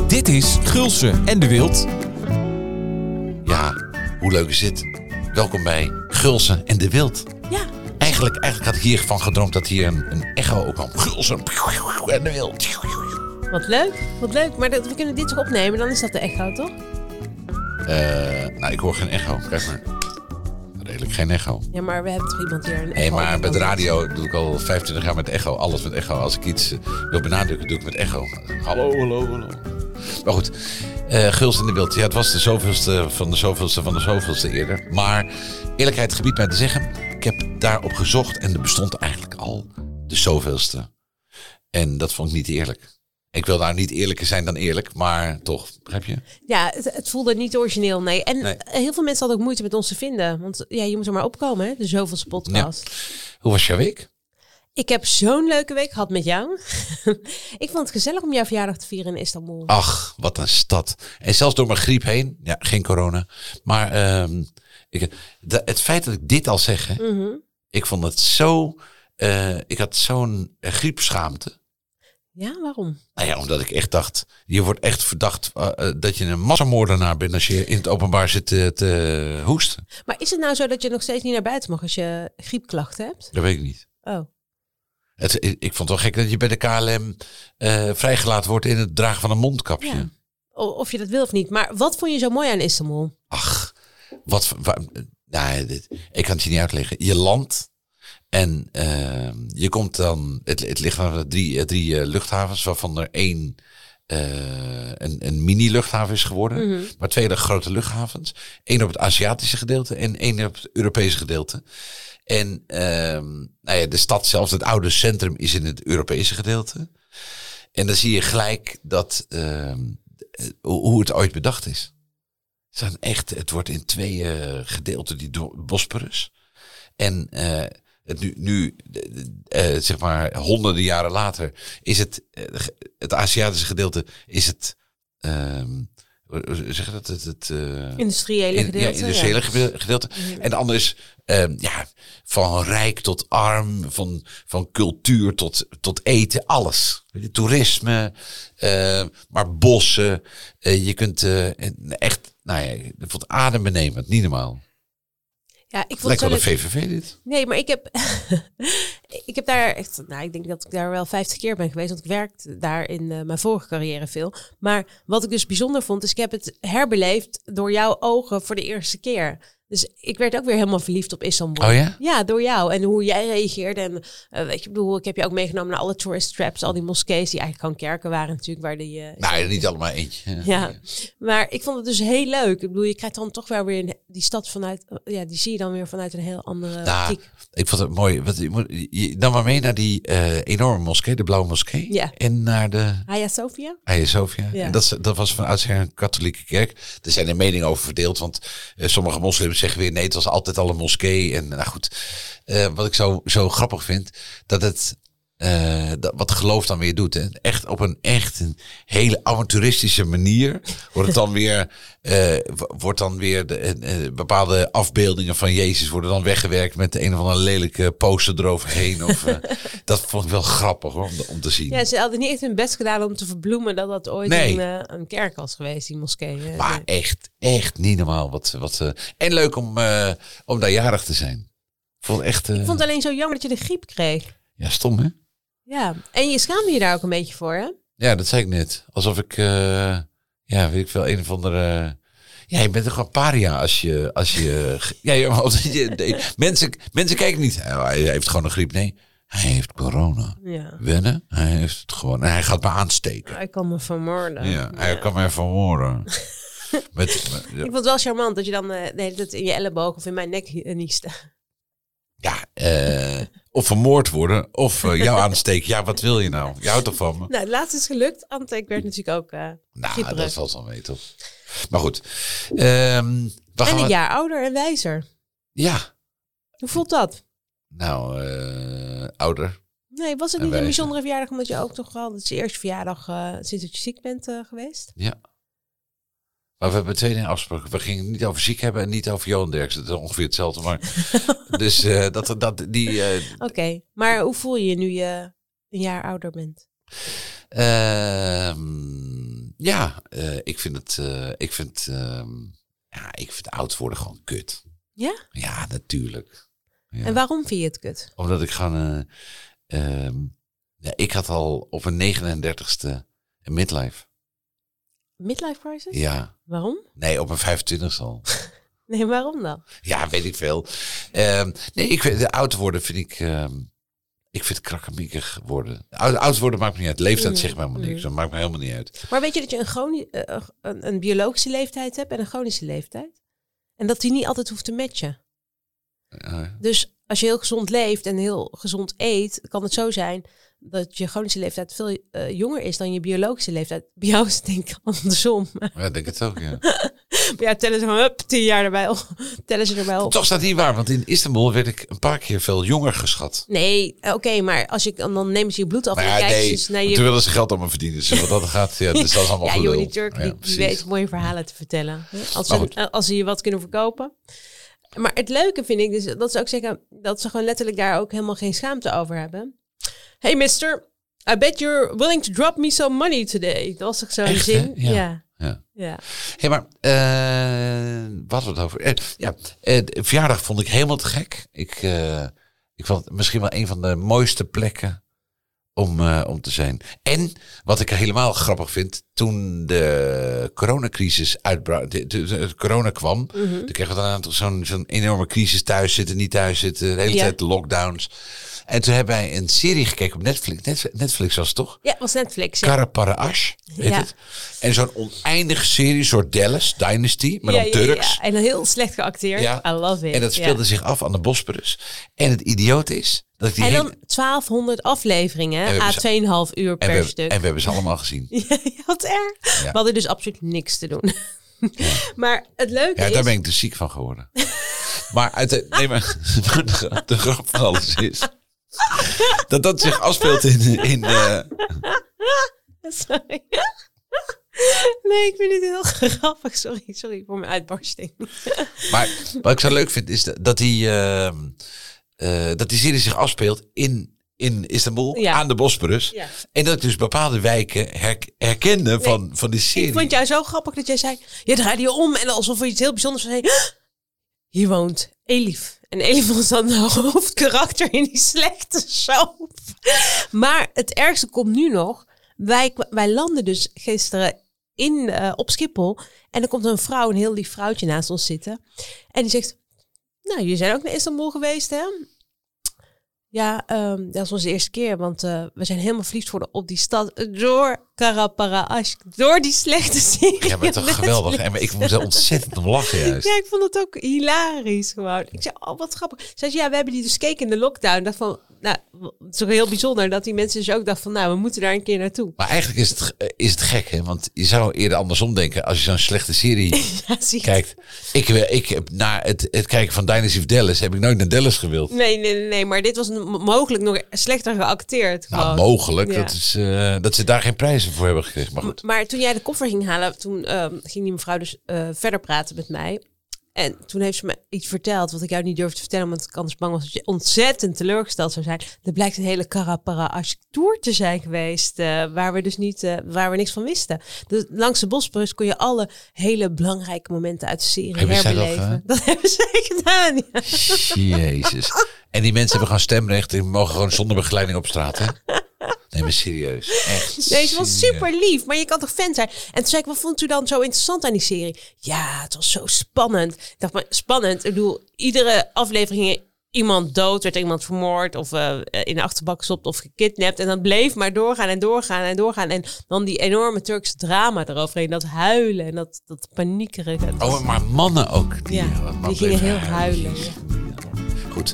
Dit is Gulsen en de Wild. Ja, hoe leuk is dit? Welkom bij Gulsen en de Wild. Ja. Eigenlijk had ik hiervan gedroomd dat hier een echo ook kwam. Gulsen en de Wild. Wat leuk. Maar we kunnen dit toch opnemen, dan is dat de echo, toch? Nou, ik hoor geen echo. Kijk maar. Redelijk geen echo. Ja, maar we hebben toch iemand hier een echo. Nee, maar bij de radio doe ik al 25 jaar met echo. Alles met echo. Als ik iets wil benadrukken, doe ik met echo. Hallo. Maar goed, Gulsen in de Wild. Ja, het was de zoveelste van de zoveelste eerder. Maar eerlijkheid gebied mij te zeggen, ik heb daarop gezocht en er bestond eigenlijk al de zoveelste. En dat vond ik niet eerlijk. Ik wil daar niet eerlijker zijn dan eerlijk, maar toch, begrijp je? Ja, het voelde niet origineel, nee. En heel veel mensen hadden ook moeite met ons te vinden. Want ja, je moet er maar opkomen, hè? De zoveelste podcast. Ja. Hoe was jouw week? Ik heb zo'n leuke week gehad met jou. Ik vond het gezellig om jouw verjaardag te vieren in Istanbul. Ach, wat een stad. En zelfs door mijn griep heen. Ja, geen corona. Maar het feit dat ik dit al zeg, hè, ik vond het zo... ik had zo'n griepschaamte. Ja, waarom? Nou ja, omdat ik echt dacht, je wordt echt verdacht dat je een massamoordenaar bent als je in het openbaar zit te hoesten. Maar is het nou zo dat je nog steeds niet naar buiten mag als je griepklachten hebt? Dat weet ik niet. Oh. Ik vond het wel gek dat je bij de KLM vrijgelaten wordt in het dragen van een mondkapje. Ja. Of je dat wil of niet. Maar wat vond je zo mooi aan Istanbul? Ach, ik kan het je niet uitleggen. Je landt en je komt dan... Het ligt aan drie luchthavens, waarvan er één een mini-luchthaven is geworden. Mm-hmm. Maar twee grote luchthavens. Eén op het Aziatische gedeelte en één op het Europese gedeelte. En de stad zelf, het oude centrum, is in het Europese gedeelte. En dan zie je gelijk dat hoe het ooit bedacht is. Het wordt in twee gedeelten, die Bosporus. En zeg maar honderden jaren later is het Aziatische gedeelte is het... zeg dat het industriële gedeelte. Ja, industriële gedeelte. Mm-hmm. En de andere is van rijk tot arm, van cultuur tot eten, alles. Toerisme, maar bossen. Je kunt echt, ik vond adembenemend, niet normaal. Ja, ik vond lijkt wel een VVV dit. Nee, maar ik heb daar echt... ik denk dat ik daar wel 50 keer ben geweest. Want ik werkte daar in mijn vorige carrière veel. Maar wat ik dus bijzonder vond, is ik heb het herbeleefd door jouw ogen voor de eerste keer. Dus ik werd ook weer helemaal verliefd op Istanbul. Oh ja? Ja, door jou. En hoe jij reageerde. En ik heb je ook meegenomen naar alle tourist traps. Al die moskees die eigenlijk gewoon kerken waren natuurlijk. Waar niet allemaal eentje. Ja, maar ik vond het dus heel leuk. Ik bedoel, je krijgt dan toch wel weer die stad vanuit... Ja, die zie je dan weer vanuit een heel andere optiek. Ik vond het mooi. Je nam maar mee naar die enorme moskee, de Blauwe Moskee. Ja. En naar de... Hagia Sophia. Ja. En dat was van oudsher een katholieke kerk. Er zijn er meningen over verdeeld, want sommige moslims zeggen weer nee, het was altijd al een moskee. En nou goed, wat ik zo grappig vind, dat het wat geloof dan weer doet. Hè? Echt op een hele avonturistische manier wordt dan weer bepaalde afbeeldingen van Jezus worden dan weggewerkt met een of andere lelijke poster eroverheen. Dat vond ik wel grappig hoor, om te zien. Ja, ze hadden niet echt hun best gedaan om te verbloemen dat ooit een kerk was geweest, die moskee. Maar echt niet normaal. En leuk om daar jarig te zijn. Ik vond het alleen zo jammer dat je de griep kreeg. Ja, stom hè? Ja, en je schaamde je daar ook een beetje voor, hè? Ja, dat zei ik net. Alsof ik, weet ik veel, een of andere... Ja, je bent toch een paria als je mensen kijken niet. Hij heeft gewoon een griep. Nee, hij heeft corona. Ja. Wennen, hij heeft het gewoon. En hij gaat me aansteken. Hij kan me vermoorden. Ja, hij kan me vermoorden. Ik vond het wel charmant dat je dan de hele tijd in je elleboog of in mijn nek nieste. Ja, of vermoord worden, of jou aansteken. Ja, wat wil je nou? Je houdt toch van me? Nou, het laatste is gelukt. Ante, ik werd natuurlijk ook dat valt wel mee, toch? Maar goed. En een jaar ouder en wijzer. Ja. Hoe voelt dat? Nou, ouder. Nee, was het niet een bijzondere verjaardag, omdat je ook toch wel... Het is je eerste verjaardag sinds dat je ziek bent geweest? Ja. Maar we hebben twee dingen afgesproken. We gingen het niet over ziek hebben en niet over Johan Derksen. Dat is ongeveer hetzelfde. Maar dus Oké, maar hoe voel je nu je een jaar ouder bent? ik vind oud worden gewoon kut. Ja? Ja, natuurlijk. Ja. En waarom vind je het kut? Omdat ik gewoon... ik had al op een 39ste een midlife. Midlife crisis? Ja. Waarom? Nee, op een 25ste al. Nee, waarom dan? Ja, weet ik veel. Ik vind oud worden vind ik... ik vind het krakkemikkig worden. Oud worden maakt me niet uit. Leeftijd zegt me helemaal niks. Dat maakt me helemaal niet uit. Maar weet je dat je een biologische leeftijd hebt en een chronische leeftijd? En dat die niet altijd hoeft te matchen. Dus als je heel gezond leeft en heel gezond eet, kan het zo zijn dat je chronische leeftijd veel jonger is dan je biologische leeftijd. Bij jou is het denk ik andersom. Ja, ik denk het ook, ja. Ja, tellen ze gewoon 10 jaar erbij op. Tellen ze erbij op. Toch staat niet waar, want in Istanbul werd ik een paar keer veel jonger geschat. Nee, oké, maar als je dan nemen ze je bloed af en toen willen ze geld aan me verdienen. Dus wat dat gaat, dus dat is allemaal gelul. Ja, joh, die Turk die weet mooie verhalen te vertellen. Als ze je wat kunnen verkopen. Maar het leuke vind ik dus dat ze ook zeggen dat ze gewoon letterlijk daar ook helemaal geen schaamte over hebben. Hey mister, I bet you're willing to drop me some money today. Dat was toch zo'n zin? Ja. Hey, maar wat we het over? De verjaardag vond ik helemaal te gek. Ik vond het misschien wel een van de mooiste plekken om te zijn. En wat ik helemaal grappig vind, toen de coronacrisis uitbrak, de corona kwam, toen kregen we zo'n enorme crisis, thuis zitten, niet thuis zitten, de hele tijd de lockdowns. En toen hebben wij een serie gekeken op Netflix. Netflix was het toch? Ja, het was Netflix. Ja. Kara Para Ash, heet het. En zo'n oneindige serie, soort Dallas Dynasty, maar dan Turks. Ja. En dan heel slecht geacteerd. Ja. I love it. En dat speelde zich af aan de Bosporus. En het idioot is dat ik die en dan 1200 afleveringen, 2,5 uur per stuk. En we hebben ze allemaal gezien. Ja, wat erg. Ja. We hadden dus absoluut niks te doen. Ja. Maar het leuke is... daar ben ik dus ziek van geworden. Maar de grap van alles is... dat zich afspeelt in Sorry. Nee, ik vind het heel grappig. Sorry voor mijn uitbarsting. Maar wat ik zo leuk vind is dat die serie zich afspeelt in Istanbul, aan de Bosporus. Ja. En dat ik dus bepaalde wijken herkende van die serie. Ik vond jou zo grappig dat jij zei, je draaide je om en alsof je iets heel bijzonders zei. Hier woont Elif. En Elif was dan de hoofdkarakter in die slechte soap. Maar het ergste komt nu nog. Wij landen dus gisteren op Schiphol. En er komt een vrouw, een heel lief vrouwtje naast ons zitten. En die zegt, nou, jullie zijn ook naar Istanbul geweest, hè? Ja, dat was onze eerste keer. Want we zijn helemaal verliefd geworden op die stad. Door Kara Para Ash. Door die slechte serie. Ja, maar toch geweldig. En ik moest er ontzettend om lachen juist. Ja, ik vond het ook hilarisch gewoon. Ik zei, oh, wat grappig. Ze zei, ja, we hebben die dus gekeken in de lockdown. Ik dacht van, nou, het is toch heel bijzonder dat die mensen dus ook dachten van, nou, we moeten daar een keer naartoe. Maar eigenlijk is het gek, hè? Want je zou eerder andersom denken als je zo'n slechte serie kijkt. Ik heb na het kijken van Dynasty of Dallas heb ik nooit naar Dallas gewild. Nee, maar dit was mogelijk nog slechter geacteerd. Gewoon. Nou, mogelijk. Ja. Dat ze daar geen prijzen voor hebben gekregen. Maar goed. Maar toen jij de koffer ging halen, toen ging die mevrouw dus verder praten met mij. En toen heeft ze me iets verteld wat ik jou niet durfde te vertellen, omdat ik anders bang was dat je ontzettend teleurgesteld zou zijn. Er blijkt een hele Kara Para Ash tour te zijn geweest, waar we dus waar we niks van wisten. Dus langs de Bosporus kon je alle hele belangrijke momenten uit de serie herbeleven. Dat hebben zij gedaan. Ja. Jezus. En die mensen hebben gewoon stemrecht. Die mogen gewoon zonder begeleiding op straat, hè? Nee, maar serieus. Echt. Nee, ze was super lief, maar je kan toch fan zijn? En toen zei ik, wat vond u dan zo interessant aan die serie? Ja, het was zo spannend. Ik dacht, maar spannend. Ik bedoel, iedere aflevering ging iemand dood, werd iemand vermoord of in de achterbak gestopt of gekidnapt. En dat bleef maar doorgaan. En dan die enorme Turkse drama eroverheen. Dat huilen en dat paniekerige. Oh, maar mannen ook. Die gingen heel huilen. Ja. Goed.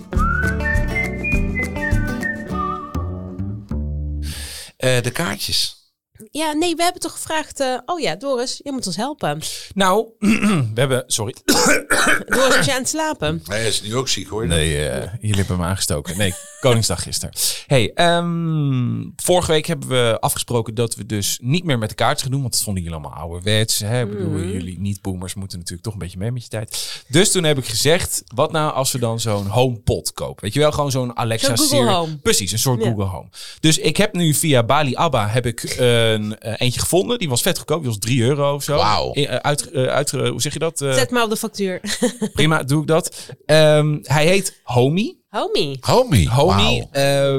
De kaartjes. Ja, nee, we hebben toch gevraagd... Doris, je moet ons helpen. Nou, we hebben... Sorry. Doris, was je aan het slapen? Nee, hij is nu ook ziek, hoor. Nee, jullie hebben me aangestoken. Nee, Koningsdag gisteren. Hey, vorige week hebben we afgesproken dat we dus niet meer met de kaartjes gaan doen. Want dat vonden jullie allemaal ouderwets. Hè? Ik bedoel, jullie niet-boomers moeten natuurlijk toch een beetje mee met je tijd. Dus toen heb ik gezegd, wat nou als we dan zo'n HomePod kopen? Weet je wel, gewoon zo'n Alexa Google Home. Precies, een soort Google Home. Dus ik heb nu via Bali Abba heb ik eentje gevonden. Die was vet goedkoop. Die was €3 of zo. Wauw. Hoe zeg je dat? Zet maar op de factuur. Prima, doe ik dat. Hij heet Homey. Homie. Wauw.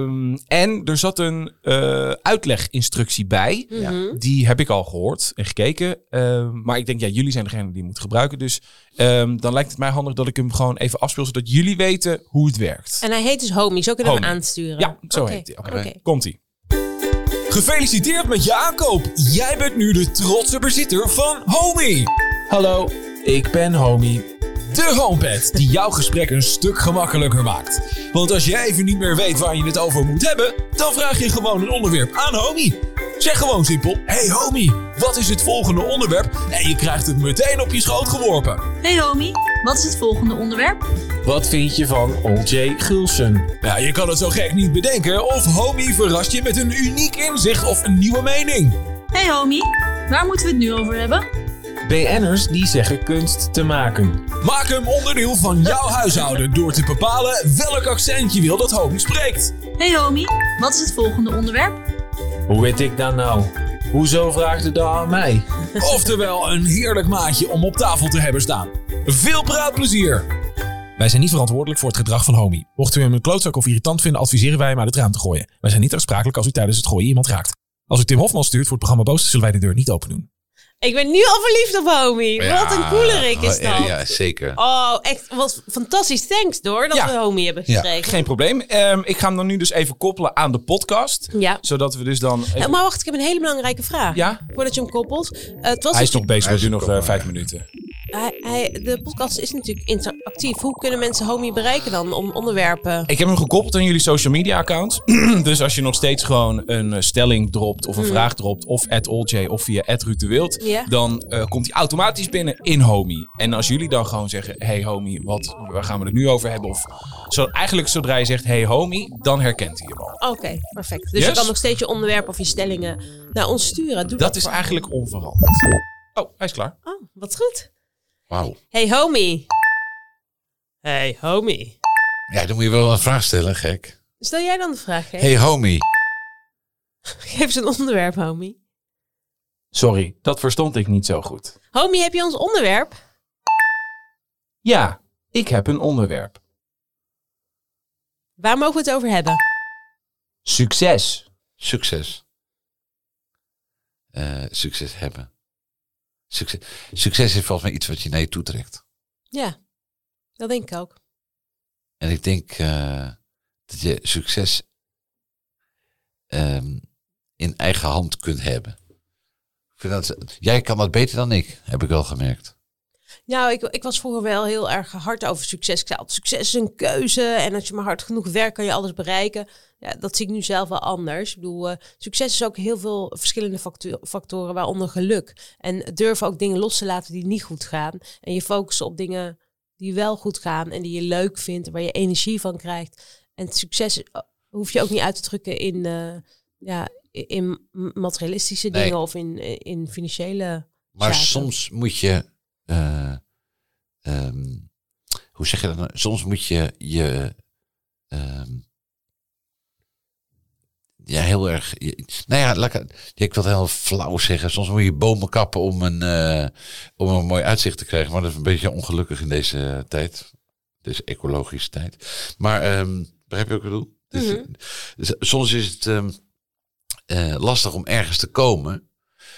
En er zat een uitleginstructie bij. Mhm. Die heb ik al gehoord en gekeken. Maar ik denk, jullie zijn degene die moet gebruiken. Dus dan lijkt het mij handig dat ik hem gewoon even afspeel. Zodat jullie weten hoe het werkt. En hij heet dus Homie. Zo kunnen we hem Homey. aansturen. Ja, zo Oké. heet hij. Oké. Komt-ie. Gefeliciteerd met je aankoop. Jij bent nu de trotse bezitter van Homey. Hallo, ik ben Homey. De homepad die jouw gesprek een stuk gemakkelijker maakt. Want als jij even niet meer weet waar je het over moet hebben, dan vraag je gewoon een onderwerp aan Homey. Zeg gewoon simpel, hey Homey, wat is het volgende onderwerp? En je krijgt het meteen op je schoot geworpen. Hey Homey, wat is het volgende onderwerp? Wat vind je van O.J. Gulsen? Ja, je kan het zo gek niet bedenken of Homey verrast je met een uniek inzicht of een nieuwe mening. Hey Homey, waar moeten we het nu over hebben? BN'ers die zeggen kunst te maken. Maak hem onderdeel van jouw huishouden door te bepalen welk accent je wil dat Homey spreekt. Hey Homey, wat is het volgende onderwerp? Hoe weet ik dat nou? Hoezo vraagt u dat aan mij? Oftewel een heerlijk maatje om op tafel te hebben staan. Veel praatplezier! Wij zijn niet verantwoordelijk voor het gedrag van Homey. Mocht u hem een klootzak of irritant vinden, adviseren wij hem uit het raam te gooien. Wij zijn niet aansprakelijk als u tijdens het gooien iemand raakt. Als u Tim Hofman stuurt voor het programma Boos, zullen wij de deur niet open doen. Ik ben nu al verliefd op Homey. Wat een koelerik is dat. Ja, zeker. Oh, echt wat fantastisch. Thanks door dat Ja. we Homey hebben gekregen. Geen probleem. Ik ga hem dan nu dus even koppelen aan de podcast. Ja. Zodat we dus dan... Maar wacht, ik heb een hele belangrijke vraag. Ja? Voordat je hem koppelt. Het was Hij is nog bezig, we Hij is doen nog nog 5 minuten. de podcast is natuurlijk interactief. Hoe kunnen mensen Homey bereiken dan om onderwerpen? Ik heb hem gekoppeld aan jullie social media accounts. Dus als je nog steeds gewoon een stelling dropt of een vraag dropt, of @OLJ of via @Ruud de Wild, Ja. dan komt hij automatisch binnen in Homey. En als jullie dan gewoon zeggen, hey Homey, waar gaan we het nu over hebben? Of eigenlijk zodra je zegt, hey Homey, dan herkent hij hem al. Oké, perfect. Dus Yes? je kan nog steeds je onderwerp of je stellingen naar ons sturen. Doe Dat is voor- eigenlijk onveranderd. Oh, hij is klaar. Oh, wat goed. Wauw. Hey Homey. Hey Homey. Ja, dan moet je wel een vraag stellen, gek. Stel jij dan de vraag, hè? Hey Homey. Geef eens een onderwerp, Homey. Sorry, dat verstond ik niet zo goed. Homey, heb je ons onderwerp? Ja, ik heb een onderwerp. Waar mogen we het over hebben? Succes. Succes. Succes hebben. Succes is volgens mij iets wat je naar je toe trekt. Ja, dat denk ik ook. En ik denk dat je succes in eigen hand kunt hebben. Ik vind jij kan dat beter dan ik, heb ik wel gemerkt. Nou, ik was vroeger wel heel erg hard over succes. Ik zei altijd, succes is een keuze. En als je maar hard genoeg werkt, kan je alles bereiken. Ja, dat zie ik nu zelf wel anders. Ik bedoel, succes is ook heel veel verschillende factoren, waaronder geluk. En durven ook dingen los te laten die niet goed gaan. En je focussen op dingen die wel goed gaan en die je leuk vindt, waar je energie van krijgt. En succes hoef je ook niet uit te drukken in materialistische Nee. dingen of in financiële Maar zaken. soms moet je... hoe zeg je dat nou? Soms moet je heel erg... ik wil het heel flauw zeggen. Soms moet je bomen kappen om een mooi uitzicht te krijgen. Maar dat is een beetje ongelukkig in deze tijd. Deze ecologische tijd. Maar begrijp je wat ik bedoel? Dus soms is het lastig om ergens te komen.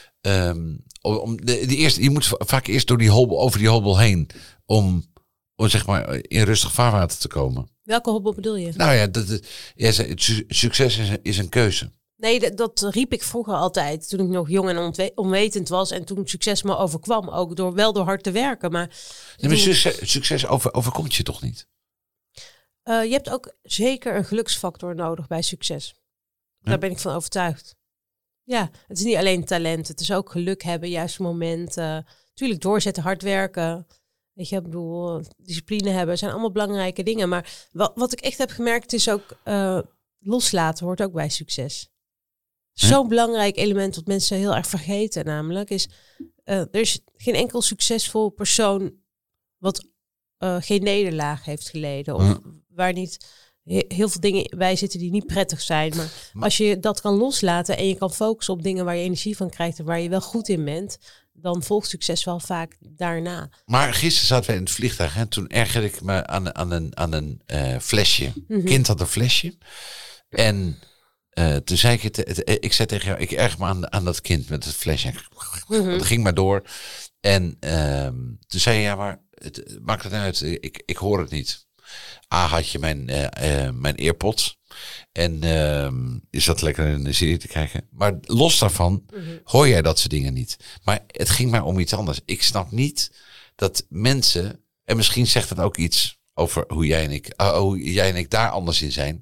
Je moet vaak eerst door over die hobbel heen om zeg maar in rustig vaarwater te komen. Welke hobbel bedoel je? Nou ja, succes is een keuze. Nee, dat riep ik vroeger altijd. Toen ik nog jong en onwetend was. En toen succes me overkwam. Ook door hard te werken. Maar Succes overkomt je toch niet? je hebt ook zeker een geluksfactor nodig bij succes. Daar ben ik van overtuigd. Ja, het is niet alleen talent. Het is ook geluk hebben, juiste momenten. Tuurlijk doorzetten, hard werken. Weet je, ik bedoel, discipline hebben. Zijn allemaal belangrijke dingen. Maar wat ik echt heb gemerkt is ook... loslaten hoort ook bij succes. Zo'n belangrijk element wat mensen heel erg vergeten namelijk is... er is geen enkel succesvol persoon wat geen nederlaag heeft geleden. Of waar niet heel veel dingen bij zitten die niet prettig zijn. Maar als je dat kan loslaten en je kan focussen op dingen waar je energie van krijgt en waar je wel goed in bent, dan volgt succes wel vaak daarna. Maar gisteren zaten wij in het vliegtuig en toen ergerde ik me aan een flesje. Een kind had een flesje. En toen zei ik zei tegen jou, ik erg me aan dat kind met het flesje. Dat ging maar door. En toen zei je, ja, maar het maakt het uit. Ik hoor het niet. Had je mijn AirPods. En je zat lekker in een serie te kijken. Maar los daarvan hoor jij dat soort dingen niet. Maar het ging maar om iets anders. Ik snap niet dat mensen, en misschien zegt het ook iets over hoe jij en ik daar anders in zijn.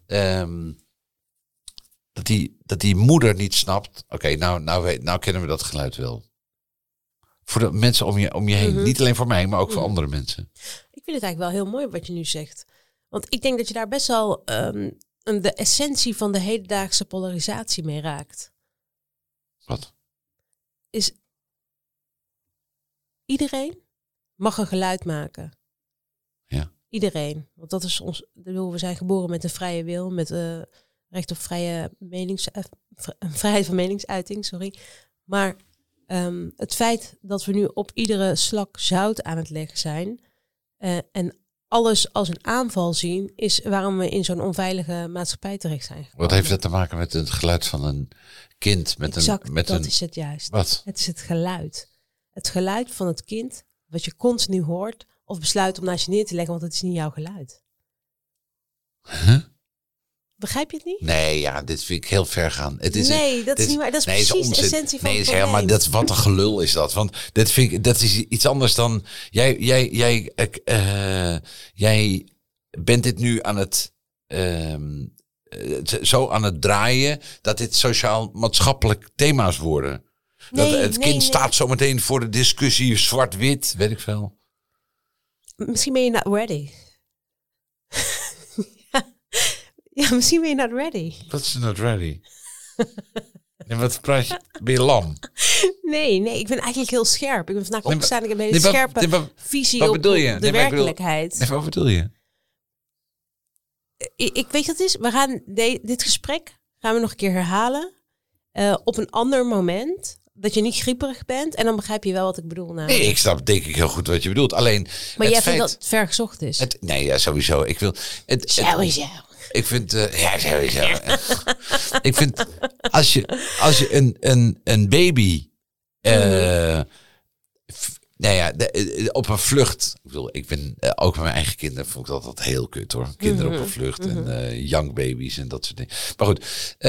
Dat die moeder niet snapt. Oké, nou kennen we dat geluid wel. Voor de mensen om je heen. Niet alleen voor mij, maar ook voor andere mensen. Ik vind het eigenlijk wel heel mooi wat je nu zegt. Want ik denk dat je daar best wel de essentie van de hedendaagse polarisatie mee raakt. Wat? Is iedereen mag een geluid maken. Ja. Iedereen. Want dat is ons. We zijn geboren met een vrije wil, met recht op vrijheid van meningsuiting. Sorry. Maar het feit dat we nu op iedere slak zout aan het leggen zijn en alles als een aanval zien, is waarom we in zo'n onveilige maatschappij terecht zijn gekomen. Wat heeft dat te maken met het geluid van een kind? Dat is het juist. Wat? Het is het geluid. Het geluid van het kind, wat je continu hoort, of besluit om naast je neer te leggen, want het is niet jouw geluid. Huh? Begrijp je het niet? Nee, ja, dit vind ik heel ver gaan. Dat is niet waar. Dat is precies de essentie van het probleem. Maar wat een gelul is dat. Want dat is iets anders dan... Jij bent dit nu aan het... zo aan het draaien dat dit sociaal-maatschappelijk thema's worden. Het kind staat zometeen voor de discussie zwart-wit, weet ik veel. Misschien ben je not ready. Ja, misschien ben je not ready. Wat is not ready? En wat praat je? Ben je lam? Nee, ik ben eigenlijk heel scherp. Ik ben vandaag opgestaan. Ik heb een hele scherpe visie op de werkelijkheid. Wat bedoel je? Ik weet wat het is. We gaan dit gesprek gaan we nog een keer herhalen. Op een ander moment. Dat je niet grieperig bent. En dan begrijp je wel wat ik bedoel. Nee, ik snap denk ik heel goed wat je bedoelt. Alleen. Maar jij vindt dat het ver gezocht is? Sowieso. Ik wil. Sowieso. Ik vind, sowieso. Ik vind, als je een baby, op een vlucht. Ik ben ook met mijn eigen kinderen vond ik dat altijd heel kut hoor. Kinderen op een vlucht en young babies en dat soort dingen. Maar goed,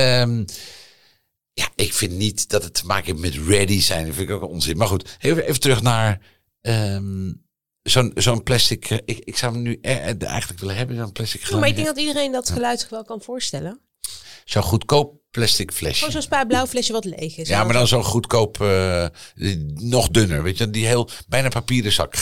ik vind niet dat het te maken heeft met ready zijn. Dat vind ik ook onzin. Maar goed, even terug naar zo'n plastic. Ik zou hem nu eigenlijk willen hebben, zo'n plastic geluid. Maar ik denk dat iedereen dat geluid zich wel kan voorstellen. Zo'n goedkoop plastic flesje. Gewoon zo'n spaarblauw flesje wat leeg is. Ja, maar dan zo'n goedkoop, nog dunner. Weet je, die heel bijna papieren zak.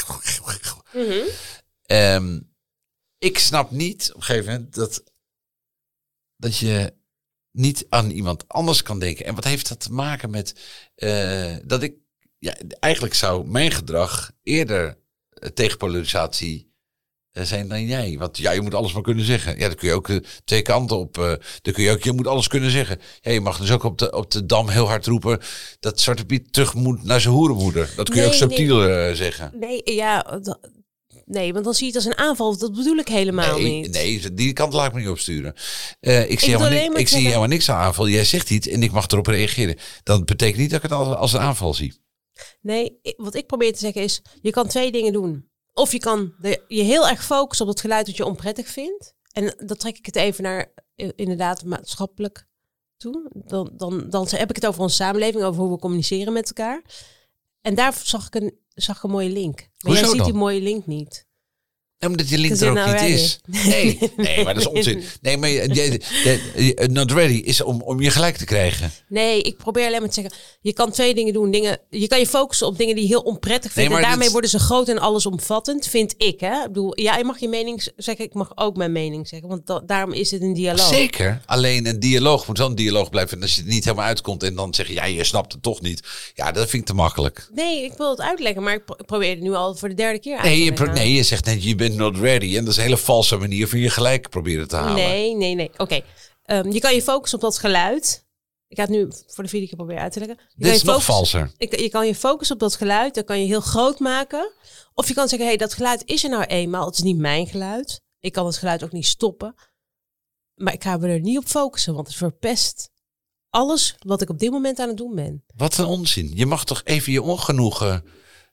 Ik snap niet op een gegeven moment dat je niet aan iemand anders kan denken. En wat heeft dat te maken met dat ik... Ja, eigenlijk zou mijn gedrag eerder tegen polarisatie zijn dan jij. Want je moet alles maar kunnen zeggen. Ja, dan kun je ook twee kanten op. Dan kun je ook, je moet alles kunnen zeggen. Ja, je mag dus ook op de Dam heel hard roepen dat Zwarte Piet terug moet naar zijn hoerenmoeder. Dat kun je ook subtiel zeggen. Nee, want dan zie je het als een aanval. Dat bedoel ik helemaal niet. Nee, die kant laat ik me niet opsturen. Ik zie helemaal niks aan aanval. Jij zegt iets en ik mag erop reageren. Dat betekent niet dat ik het als een aanval zie. Nee, wat ik probeer te zeggen is, je kan twee dingen doen. Of je kan je heel erg focussen op het geluid dat je onprettig vindt. En dan trek ik het even naar inderdaad maatschappelijk toe. Dan heb ik het over onze samenleving, over hoe we communiceren met elkaar. En daar zag ik een mooie link. Maar jij ziet die mooie link niet. Ja, omdat die link er ook niet is. Nee, maar dat is onzin. Nee, maar not ready is om je gelijk te krijgen. Nee, ik probeer alleen maar te zeggen, je kan twee dingen doen. Je kan je focussen op dingen die je heel onprettig vindt. En daarmee worden ze groot en allesomvattend, vind ik. Hè? Ik bedoel, ja, je mag je mening zeggen, ik mag ook mijn mening zeggen. Want daarom is het een dialoog. Zeker, alleen een dialoog moet wel een dialoog blijven. En als je het niet helemaal uitkomt en dan zeg je, ja, je snapt het toch niet. Ja, dat vind ik te makkelijk. Nee, ik wil het uitleggen, maar ik probeer het nu al voor de derde keer uit te leggen. Nee, je zegt net, je bent bent not ready. En dat is een hele valse manier van je gelijk proberen te halen. Nee. Oké. Je kan je focussen op dat geluid. Ik ga het nu voor de vierde keer proberen uit te leggen. Dit is nog valser. Je kan je focussen op dat geluid. Dat kan je heel groot maken. Of je kan zeggen, hey, dat geluid is er nou eenmaal. Het is niet mijn geluid. Ik kan het geluid ook niet stoppen. Maar ik ga me er niet op focussen. Want het verpest alles wat ik op dit moment aan het doen ben. Wat een onzin. Je mag toch even je ongenoegen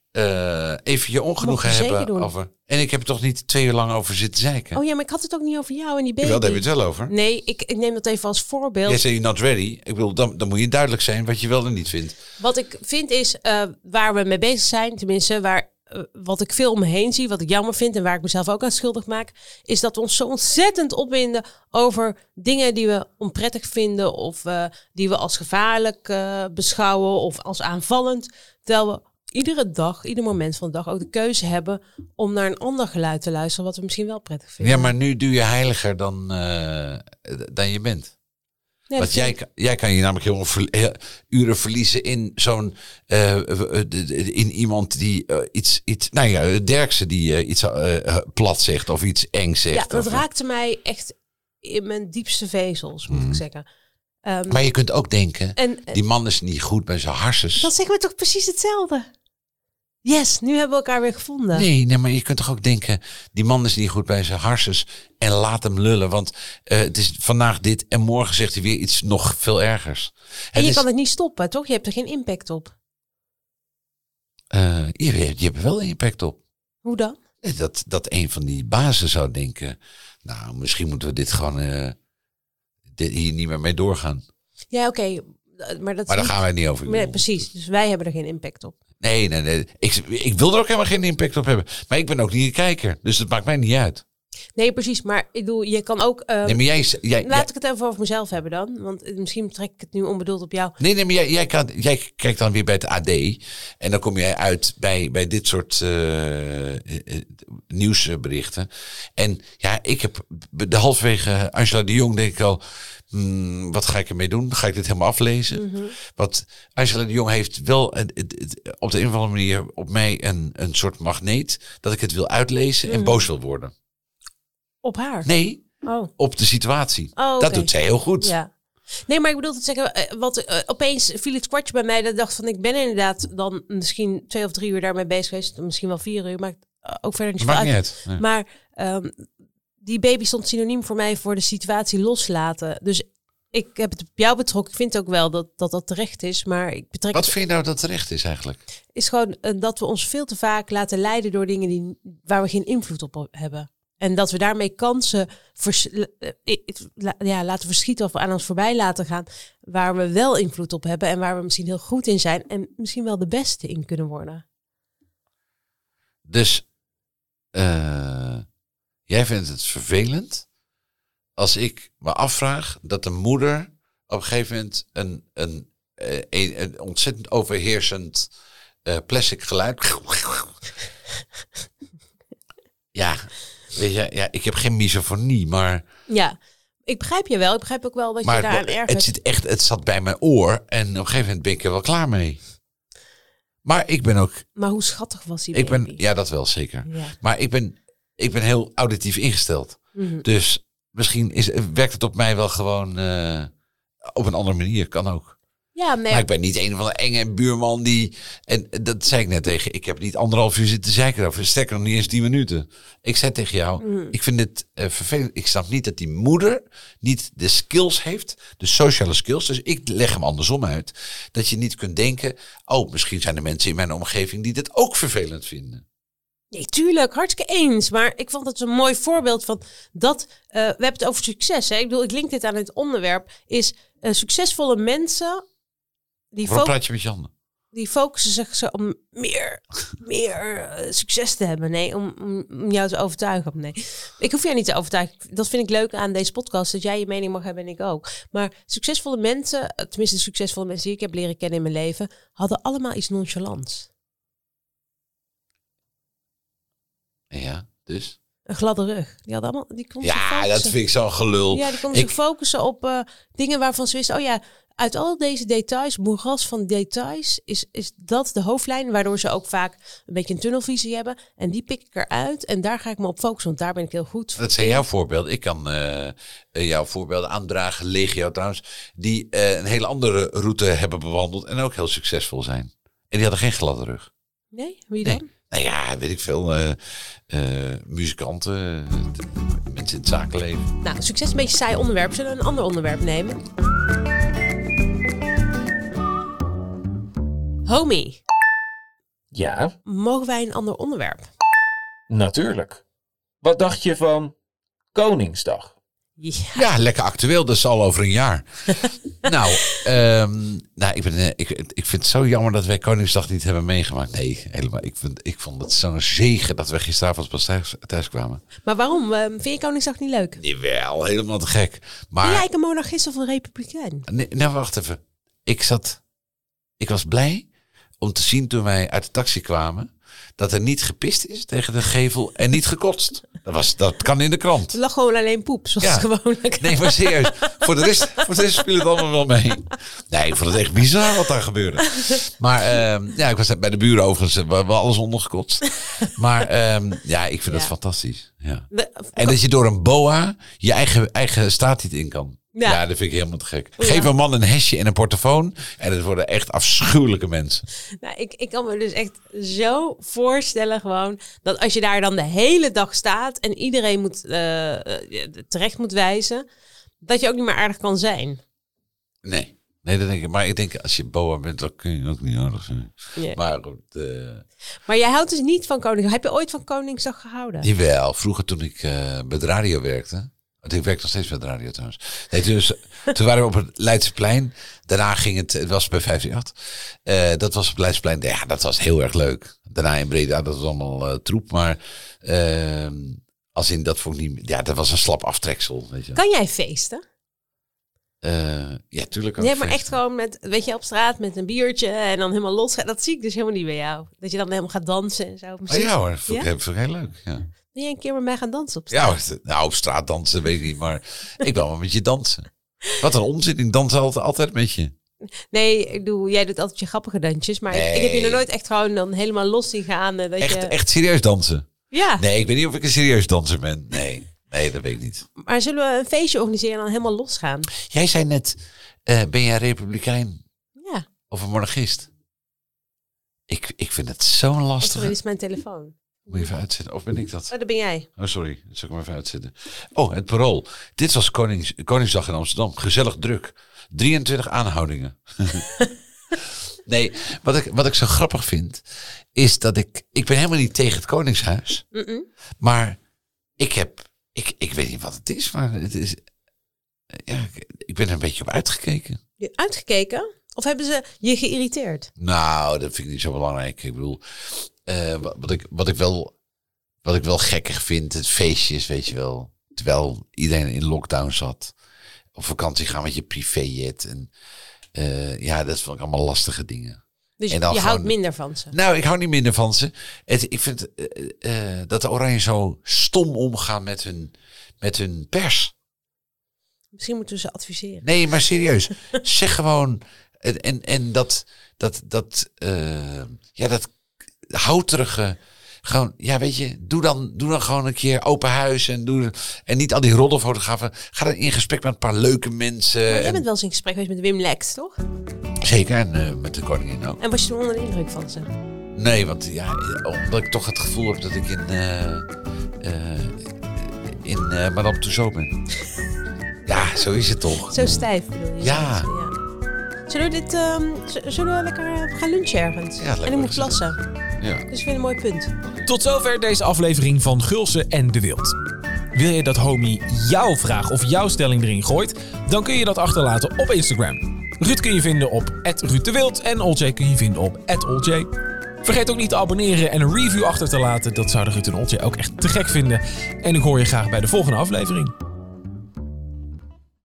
hebben over. En ik heb er toch niet 2 uur lang over zitten zeiken. Oh ja, maar ik had het ook niet over jou en die baby. Wel, daar heb je het wel over. Nee, ik neem dat even als voorbeeld. Jij zei not ready. Ik bedoel, dan moet je duidelijk zijn wat je wel en niet vindt. Wat ik vind is, waar we mee bezig zijn, tenminste, wat ik veel om me heen zie, wat ik jammer vind en waar ik mezelf ook aan schuldig maak, is dat we ons zo ontzettend opwinden over dingen die we onprettig vinden of die we als gevaarlijk beschouwen of als aanvallend. Terwijl we iedere dag, ieder moment van de dag ook de keuze hebben om naar een ander geluid te luisteren wat we misschien wel prettig vinden. Ja, maar nu doe je heiliger dan je bent. Nee, Want jij kan je namelijk heel uren verliezen in zo'n in iemand die Derksen die iets plat zegt of iets eng zegt. Ja, dat raakte mij echt in mijn diepste vezels, moet ik zeggen. Maar je kunt ook denken, die man is niet goed bij zijn harses. Dat zeggen we toch precies hetzelfde? Yes, nu hebben we elkaar weer gevonden. Nee, maar je kunt toch ook denken, die man is niet goed bij zijn harses en laat hem lullen. Want het is vandaag dit en morgen zegt hij weer iets nog veel ergers. En je kan het niet stoppen, toch? Je hebt er geen impact op. Je hebt er wel impact op. Hoe dan? Dat een van die bazen zou denken, nou, misschien moeten we dit gewoon hier niet meer mee doorgaan. Ja, oké. Maar daar gaan wij niet over. Nee, precies. Dus wij hebben er geen impact op. Nee. Ik wil er ook helemaal geen impact op hebben. Maar ik ben ook niet een kijker. Dus dat maakt mij niet uit. Nee, precies. Maar ik bedoel, je kan ook... nee, maar laat ik het even over mezelf hebben dan. Want misschien trek ik het nu onbedoeld op jou. Nee, maar jij kijkt dan weer bij het AD. En dan kom jij uit bij dit soort nieuwsberichten. En ja, ik heb de halverwege Angela de Jong denk ik al... wat ga ik ermee doen? Ga ik dit helemaal aflezen? Mm-hmm. Want Angela de Jong heeft wel op de een of andere manier op mij een soort magneet. Dat ik het wil uitlezen en boos wil worden. Op haar? Nee, op de situatie. Oh, okay. Dat doet zij heel goed. Ja. Nee, maar ik bedoel te zeggen, opeens viel het kwartje bij mij. Dat ik dacht van, ik ben inderdaad dan misschien 2 of 3 uur daarmee bezig geweest. Misschien wel 4 uur, maar ook verder niet maakt niet uit. Nee. Maar die baby stond synoniem voor mij voor de situatie loslaten. Dus ik heb het op jou betrokken. Ik vind ook wel dat terecht is. Maar ik betrek Wat vind je nou dat terecht is eigenlijk? Is gewoon dat we ons veel te vaak laten leiden door dingen waar we geen invloed op hebben. En dat we daarmee kansen laten verschieten of aan ons voorbij laten gaan. Waar we wel invloed op hebben en waar we misschien heel goed in zijn. En misschien wel de beste in kunnen worden. Dus jij vindt het vervelend als ik me afvraag dat een moeder op een gegeven moment een ontzettend overheersend plastic geluid. Ja, weet je, ik heb geen misofonie, maar... Ja, ik begrijp je wel. Ik begrijp ook wel dat je daaraan ergert. Het zat bij mijn oor en op een gegeven moment ben ik er wel klaar mee. Maar ik ben ook... Maar hoe schattig was die baby? Ja, dat wel, zeker. Ja. Maar ik ben heel auditief ingesteld. Mm-hmm. Dus misschien werkt het op mij wel gewoon op een andere manier. Kan ook. Ja, nee. Maar ik ben niet een van de enge buurman die... En dat zei ik net tegen. Ik heb niet 1,5 uur zitten zeiken over. Sterker nog niet eens 10 minuten. Ik zei tegen jou, ik vind het vervelend. Ik snap niet dat die moeder niet de skills heeft. De sociale skills. Dus ik leg hem andersom uit. Dat je niet kunt denken... misschien zijn er mensen in mijn omgeving die dit ook vervelend vinden. Nee, tuurlijk. Hartstikke eens. Maar ik vond het een mooi voorbeeld van dat... we hebben het over succes. Hè? Ik bedoel, ik link dit aan het onderwerp. Is succesvolle mensen... Waarom praat je met je handen? Die focussen zich zo om meer succes te hebben. Nee, om jou te overtuigen. Nee, ik hoef jou niet te overtuigen. Dat vind ik leuk aan deze podcast. Dat jij je mening mag hebben en ik ook. Maar succesvolle mensen, tenminste de succesvolle mensen die ik heb leren kennen in mijn leven, hadden allemaal iets nonchalants. Ja, dus? een gladde rug. Die kon zich Ja, focussen. dat vind ik zo'n gelul. Ja, die konden zich focussen op dingen waarvan ze wisten... oh ja, uit al deze details, moeras van details... is dat de hoofdlijn, waardoor ze ook vaak een beetje een tunnelvisie hebben. En die pik ik eruit en daar ga ik me op focussen, want daar ben ik heel goed voor. Dat zijn jouw voorbeelden. Ik kan jouw voorbeelden aandragen, legio trouwens... die een hele andere route hebben bewandeld en ook heel succesvol zijn. En die hadden geen gladde rug. Nee? Wie dan? Nou ja, weet ik veel. Muzikanten, mensen in het zakenleven. Nou, succes is een beetje een saai onderwerp. Zullen we een ander onderwerp nemen? Homie, Ja, mogen wij een ander onderwerp? natuurlijk. Wat dacht je van Koningsdag? Ja. Ja, lekker actueel. Dat is al over een jaar. Ik vind het zo jammer dat wij Koningsdag niet hebben meegemaakt. Nee, helemaal. Ik vond het zo'n zegen dat we gisteravond pas thuis kwamen. Maar waarom? Vind je Koningsdag niet leuk? Jawel, helemaal te gek. Ben Maar jij eigenlijk een monarchist of een republikein? nee, nou, wacht even. Ik was blij om te zien toen wij uit de taxi kwamen dat er niet gepist is tegen de gevel en niet gekotst. Dat kan in de krant. Het lag gewoon alleen poep, zoals Ja. gewoonlijk. Nee, maar serieus. Voor de rest speelt het allemaal wel mee. Nee, ik vond het echt bizar wat daar gebeurde. Maar ik was bij de buren overigens wel alles ondergekotst. Maar ik vind het fantastisch. Ja. En dat je door een boa je eigen straatlied in kan. Ja. Ja, dat vind ik helemaal te gek. Geef een man een hesje en een portofoon en het worden echt afschuwelijke mensen. Nou, ik kan me dus echt zo voorstellen gewoon... dat als je daar dan de hele dag staat... en iedereen terecht moet wijzen... dat je ook niet meer aardig kan zijn. Nee, dat denk ik. Maar ik denk, als je boa bent, dan kun je ook niet aardig zijn. Ja. Maar goed, Maar jij houdt dus niet van Koningsdag. Heb je ooit van Koningsdag gehouden? jawel, vroeger toen ik bij de radio werkte. Want ik werk nog steeds bij de radio trouwens. Nee, toen waren we op het Leidseplein. Daarna ging het was bij 538. Dat was op het Leidseplein. Ja, dat was heel erg leuk. Daarna in Breda, dat was allemaal troep. Maar als in dat vond ik niet. Ja, dat was een slap aftreksel. Weet je. Kan jij feesten? Ja, tuurlijk ook. Nee, maar feesten. echt gewoon met, weet je, op straat met een biertje en dan helemaal los. Dat zie ik dus helemaal niet bij jou. Dat je dan helemaal gaat dansen en zo. Oh, ja hoor, vond ik heel leuk. Ja. Wil jij een keer met mij gaan dansen op straat? Ja, nou op straat dansen weet ik niet, maar ik wil wel met je dansen. Wat een onzin, ik dans altijd met je. Nee, jij doet altijd je grappige dansjes. Maar ik heb je nog nooit echt gewoon dan helemaal los zien gaan. Dat Echt serieus dansen? Ja. Nee, ik weet niet of ik een serieus danser ben. Nee, dat weet ik niet. Maar zullen we een feestje organiseren en dan helemaal losgaan? Jij zei net, ben jij republikein Ja. of een monarchist? Ik vind het zo'n lastig. Sorry, dit is mijn telefoon. Moet je even uitzetten, of ben ik dat? Oh, dat ben jij. Oh, sorry. Dat zal ik maar even uitzetten. Oh, het parool. Dit was Koningsdag in Amsterdam. Gezellig druk. 23 aanhoudingen. Nee, wat ik zo grappig vind, is dat ik ben helemaal niet tegen het Koningshuis. Maar ik weet niet wat het is, maar het is, ik ben er een beetje op uitgekeken. Je uitgekeken? Of hebben ze je geïrriteerd? Nou, dat vind ik niet zo belangrijk. Ik bedoel, wat ik wel gekkig vind, het feestjes, weet je wel. Terwijl iedereen in lockdown zat. Op vakantie gaan met je privéjet. En dat vond ik allemaal lastige dingen. Dus En dan je houdt gewoon- minder van ze? Nou, ik hou niet minder van ze. Ik vind dat de Oranje zo stom omgaan met hun pers. Misschien moeten we ze adviseren. Nee, maar serieus. Zeg gewoon. En dat houterige. Gewoon, ja, weet je, doe dan gewoon een keer open huis en niet al die roddelfotografen. Ga dan in gesprek met een paar leuke mensen. Maar jij En- bent wel eens in gesprek geweest met Wim Lex, toch? Zeker, en met de koningin ook. En was je toen onder de indruk van ze? Nee, want ja, omdat ik toch het gevoel heb dat ik in Madame Tussauds ben. Ja, zo is het toch. Zo stijf bedoel je? Ja. Zo, Zullen we lekker gaan lunchen ergens? Ja, lijkt en ik me moet gezellig. plassen. Ja. Dus ik vind een mooi punt. Tot zover deze aflevering van Gulsen en de Wild. Wil je dat Homie jouw vraag of jouw stelling erin gooit? Dan kun je dat achterlaten op Instagram. Ruud kun je vinden op @Ruud de Wild en Olcay kun je vinden op @Olcay. Vergeet ook niet te abonneren en een review achter te laten. Dat zouden Ruud en Olcay ook echt te gek vinden. En ik hoor je graag bij de volgende aflevering.